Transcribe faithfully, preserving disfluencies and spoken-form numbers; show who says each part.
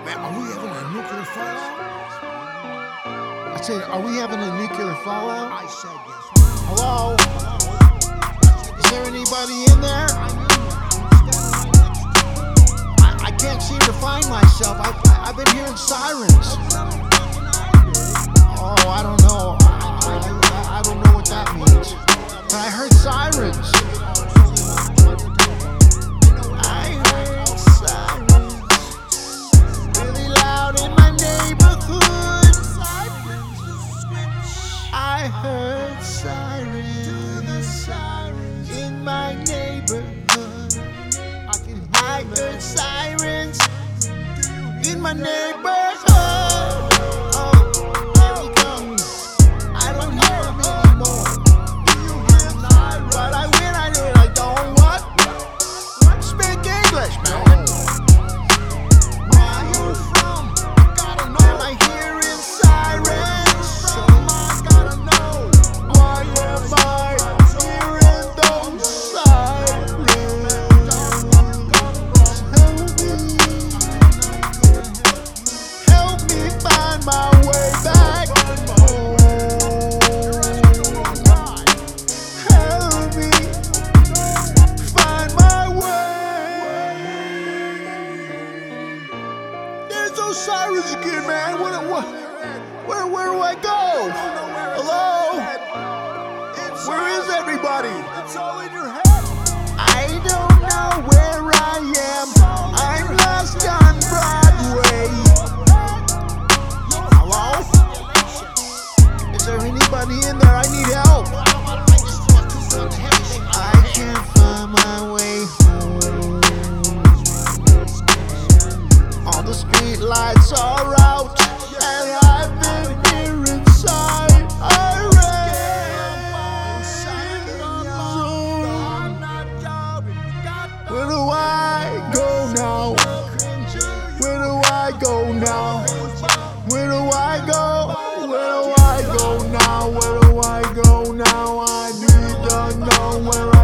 Speaker 1: Man, are we having a nuclear fallout? I said, are we having a nuclear fallout? I said yes. Hello? Is there anybody in there? I, I can't seem to find myself. I, I, I've been hearing sirens. Oh, I don't know. I, I, I don't know what that means. But I heard sirens. I heard sirens in my neighborhood. I heard sirens in my neighborhood. Oh, here he comes. I don't hear him anymore. But I win, I did. I don't what? Speak English, man. Where are you from? I gotta know. Am I hearing sirens? Sirens again, man. What, what, where, where do I go? Hello? Where is everybody? It's all in your head. I don't know where I am. I'm lost on Broadway. Hello? Is there anybody in there? I need help. I can't find my way home. All the street lights are out, and I've been here inside a rain zone. Where do I go now? Where do I go now? Where do I go? Where do I go now? Where do I go now? I need to know where I